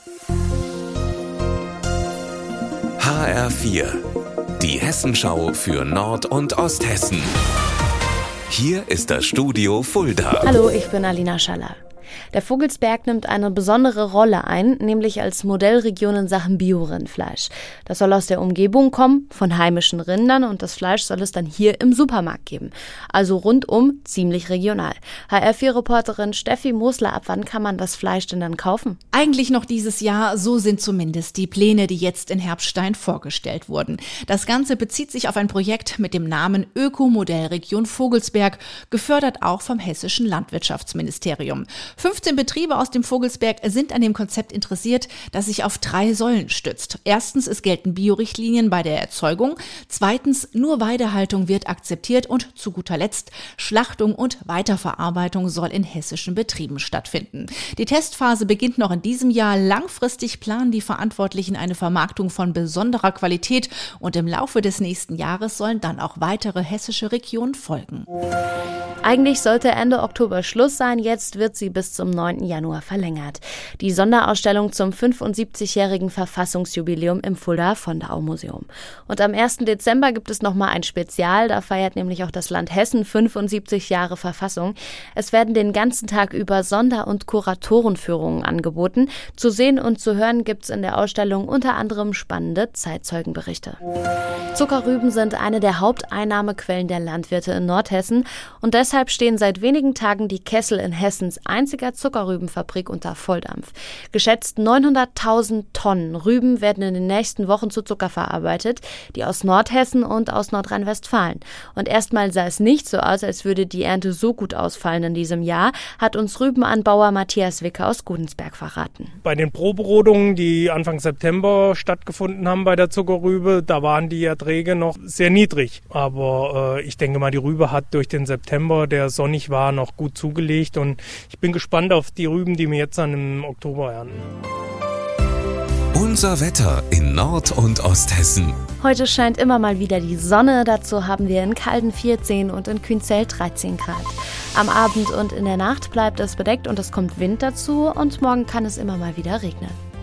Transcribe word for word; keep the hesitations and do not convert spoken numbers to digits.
H R vier, die Hessenschau für Nord- und Osthessen. Hier ist das Studio Fulda. Hallo, ich bin Alina Schaller. Der Vogelsberg nimmt eine besondere Rolle ein, nämlich als Modellregion in Sachen Bio-Rindfleisch. Das soll aus der Umgebung kommen, von heimischen Rindern, und das Fleisch soll es dann hier im Supermarkt geben. Also rundum ziemlich regional. H R vier Reporterin Steffi Mosler, ab wann kann man das Fleisch denn dann kaufen? Eigentlich noch dieses Jahr, so sind zumindest die Pläne, die jetzt in Herbststein vorgestellt wurden. Das Ganze bezieht sich auf ein Projekt mit dem Namen Öko-Modellregion Vogelsberg, gefördert auch vom Hessischen Landwirtschaftsministerium. fünfzehn Betriebe aus dem Vogelsberg sind an dem Konzept interessiert, das sich auf drei Säulen stützt. Erstens, es gelten Biorichtlinien bei der Erzeugung. Zweitens, nur Weidehaltung wird akzeptiert. Und zu guter Letzt, Schlachtung und Weiterverarbeitung soll in hessischen Betrieben stattfinden. Die Testphase beginnt noch in diesem Jahr. Langfristig planen die Verantwortlichen eine Vermarktung von besonderer Qualität. Und im Laufe des nächsten Jahres sollen dann auch weitere hessische Regionen folgen. Eigentlich sollte Ende Oktober Schluss sein, jetzt wird sie bis zum neunten Januar verlängert. Die Sonderausstellung zum fünfundsiebzigjährigen Verfassungsjubiläum im Fulda-Fondau-Museum. Und am ersten Dezember gibt es nochmal ein Spezial, da feiert nämlich auch das Land Hessen fünfundsiebzig Jahre Verfassung. Es werden den ganzen Tag über Sonder- und Kuratorenführungen angeboten. Zu sehen und zu hören gibt es in der Ausstellung unter anderem spannende Zeitzeugenberichte. Zuckerrüben sind eine der Haupteinnahmequellen der Landwirte in Nordhessen und deshalb stehen seit wenigen Tagen die Kessel in Hessens einziger Zuckerrübenfabrik unter Volldampf. Geschätzt neunhunderttausend Tonnen Rüben werden in den nächsten Wochen zu Zucker verarbeitet, die aus Nordhessen und aus Nordrhein-Westfalen. Und erstmal sah es nicht so aus, als würde die Ernte so gut ausfallen in diesem Jahr, hat uns Rübenanbauer Matthias Wicke aus Gudensberg verraten. Bei den Proberodungen, die Anfang September stattgefunden haben bei der Zuckerrübe, da waren die Erträge noch sehr niedrig. Aber äh, ich denke mal, die Rübe hat durch den September, der sonnig war, noch gut zugelegt. Und ich bin gespannt auf die Rüben, die wir jetzt dann im Oktober ernten. Unser Wetter in Nord- und Osthessen. Heute scheint immer mal wieder die Sonne, dazu haben wir in Calden vierzehn und in Künzell dreizehn Grad. Am Abend und in der Nacht bleibt es bedeckt und es kommt Wind dazu und morgen kann es immer mal wieder regnen.